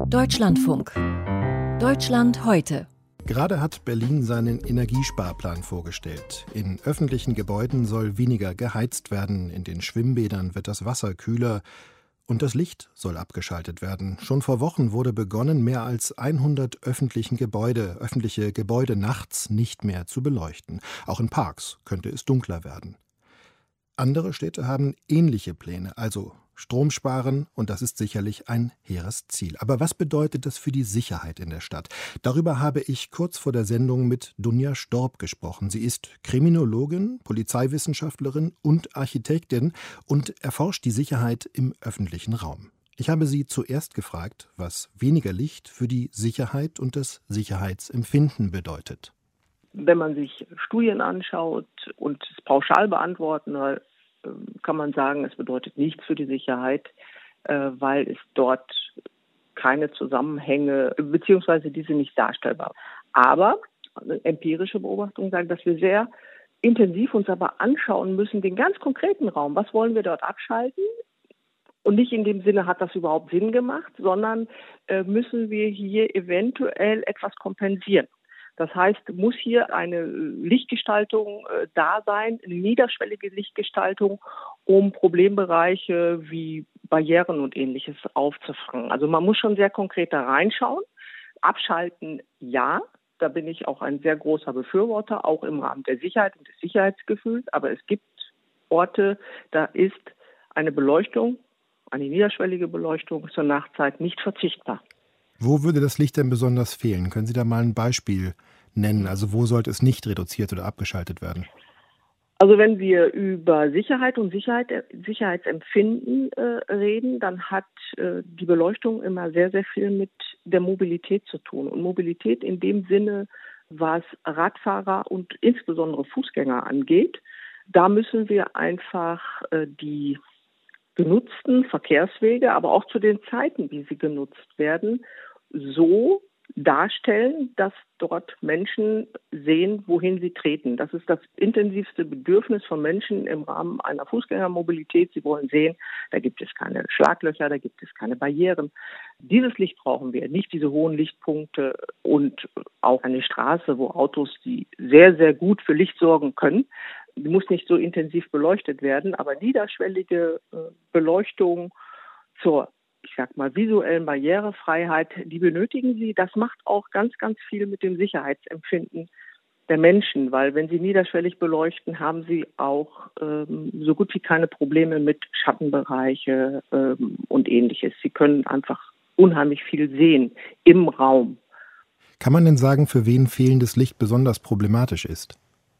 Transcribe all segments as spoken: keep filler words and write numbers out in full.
Deutschlandfunk. Deutschland heute. Gerade hat Berlin seinen Energiesparplan vorgestellt. In öffentlichen Gebäuden soll weniger geheizt werden, in den Schwimmbädern wird das Wasser kühler und das Licht soll abgeschaltet werden. Schon vor Wochen wurde begonnen, mehr als hundert öffentlichen Gebäude, öffentliche Gebäude nachts nicht mehr zu beleuchten. Auch in Parks könnte es dunkler werden. Andere Städte haben ähnliche Pläne, also Strom sparen, und das ist sicherlich ein hehres Ziel. Aber was bedeutet das für die Sicherheit in der Stadt? Darüber habe ich kurz vor der Sendung mit Dunja Storb gesprochen. Sie ist Kriminologin, Polizeiwissenschaftlerin und Architektin und erforscht die Sicherheit im öffentlichen Raum. Ich habe sie zuerst gefragt, was weniger Licht für die Sicherheit und das Sicherheitsempfinden bedeutet. Wenn man sich Studien anschaut und es pauschal beantworten, kann man sagen, es bedeutet nichts für die Sicherheit, weil es dort keine Zusammenhänge bzw. diese nicht darstellbar. Aber empirische Beobachtungen sagen, dass wir sehr intensiv uns aber anschauen müssen, den ganz konkreten Raum. Was wollen wir dort abschalten? Und nicht in dem Sinne, hat das überhaupt Sinn gemacht, sondern müssen wir hier eventuell etwas kompensieren. Das heißt, muss hier eine Lichtgestaltung äh, da sein, eine niederschwellige Lichtgestaltung, um Problembereiche wie Barrieren und Ähnliches aufzufangen. Also man muss schon sehr konkret da reinschauen. Abschalten, ja, da bin ich auch ein sehr großer Befürworter, auch im Rahmen der Sicherheit und des Sicherheitsgefühls. Aber es gibt Orte, da ist eine Beleuchtung, eine niederschwellige Beleuchtung zur Nachtzeit nicht verzichtbar. Wo würde das Licht denn besonders fehlen? Können Sie da mal ein Beispiel nennen? Also wo sollte es nicht reduziert oder abgeschaltet werden? Also wenn wir über Sicherheit und Sicherheit, Sicherheitsempfinden äh, reden, dann hat äh, die Beleuchtung immer sehr, sehr viel mit der Mobilität zu tun. Und Mobilität in dem Sinne, was Radfahrer und insbesondere Fußgänger angeht, da müssen wir einfach äh, die genutzten Verkehrswege, aber auch zu den Zeiten, wie sie genutzt werden, so darstellen, dass dort Menschen sehen, wohin sie treten. Das ist das intensivste Bedürfnis von Menschen im Rahmen einer Fußgängermobilität. Sie wollen sehen, da gibt es keine Schlaglöcher, da gibt es keine Barrieren. Dieses Licht brauchen wir, nicht diese hohen Lichtpunkte und auch eine Straße, wo Autos, die sehr, sehr gut für Licht sorgen können, die muss nicht so intensiv beleuchtet werden, aber niederschwellige äh, Beleuchtung zur, ich sag mal, visuellen Barrierefreiheit, die benötigen sie. Das macht auch ganz, ganz viel mit dem Sicherheitsempfinden der Menschen, weil wenn sie niederschwellig beleuchten, haben sie auch ähm, so gut wie keine Probleme mit Schattenbereiche ähm, und Ähnliches. Sie können einfach unheimlich viel sehen im Raum. Kann man denn sagen, für wen fehlendes Licht besonders problematisch ist?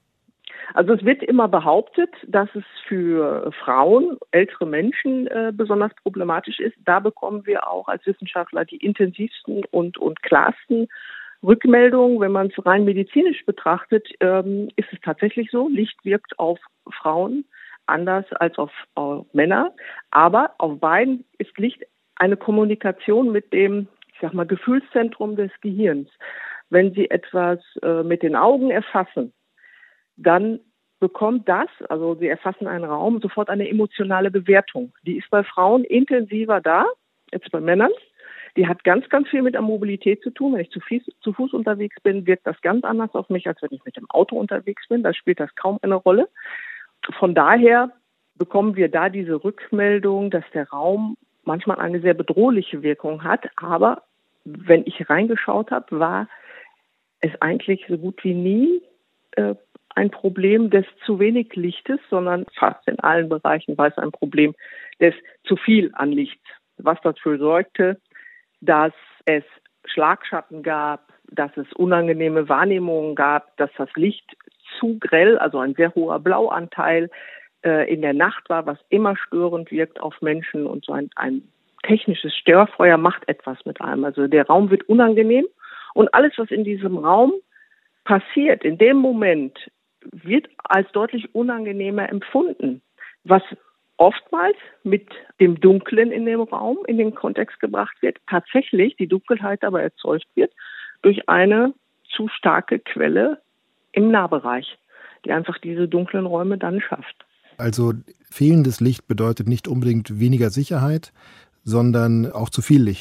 Also es wird immer behauptet, dass es für Frauen, ältere Menschen äh, besonders problematisch ist. Da bekommen wir auch als Wissenschaftler die intensivsten und, und klarsten Rückmeldungen. Wenn man es rein medizinisch betrachtet, ähm, ist es tatsächlich so, Licht wirkt auf Frauen anders als auf, auf Männer. Aber auf beiden ist Licht eine Kommunikation mit dem, ich sag mal, Gefühlszentrum des Gehirns. Wenn Sie etwas äh, mit den Augen erfassen, dann bekommt das, also sie erfassen einen Raum, sofort eine emotionale Bewertung. Die ist bei Frauen intensiver da, jetzt bei Männern. Die hat ganz, ganz viel mit der Mobilität zu tun. Wenn ich zu Fuß, zu Fuß unterwegs bin, wirkt das ganz anders auf mich, als wenn ich mit dem Auto unterwegs bin. Da spielt das kaum eine Rolle. Von daher bekommen wir da diese Rückmeldung, dass der Raum manchmal eine sehr bedrohliche Wirkung hat. Aber wenn ich reingeschaut habe, war es eigentlich so gut wie nie äh, ein Problem des zu wenig Lichtes, sondern fast in allen Bereichen war es ein Problem des zu viel an Licht, was dafür sorgte, dass es Schlagschatten gab, dass es unangenehme Wahrnehmungen gab, dass das Licht zu grell, also ein sehr hoher Blauanteil äh, in der Nacht war, was immer störend wirkt auf Menschen und so ein, ein technisches Störfeuer macht etwas mit einem. Also der Raum wird unangenehm und alles, was in diesem Raum passiert, in dem Moment, wird als deutlich unangenehmer empfunden, was oftmals mit dem Dunklen in dem Raum in den Kontext gebracht wird, tatsächlich die Dunkelheit aber erzeugt wird durch eine zu starke Quelle im Nahbereich, die einfach diese dunklen Räume dann schafft. Also fehlendes Licht bedeutet nicht unbedingt weniger Sicherheit, sondern auch zu viel Licht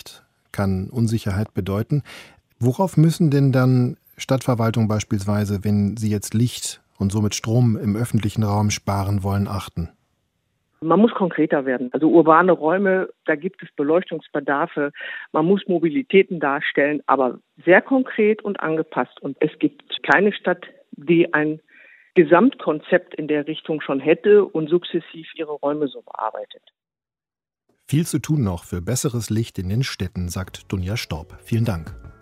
kann Unsicherheit bedeuten. Worauf müssen denn dann Stadtverwaltungen beispielsweise, wenn sie jetzt Licht und somit Strom im öffentlichen Raum sparen wollen, achten? Man muss konkreter werden. Also urbane Räume, da gibt es Beleuchtungsbedarfe. Man muss Mobilitäten darstellen, aber sehr konkret und angepasst. Und es gibt keine Stadt, die ein Gesamtkonzept in der Richtung schon hätte und sukzessiv ihre Räume so bearbeitet. Viel zu tun noch für besseres Licht in den Städten, sagt Dunja Storb. Vielen Dank.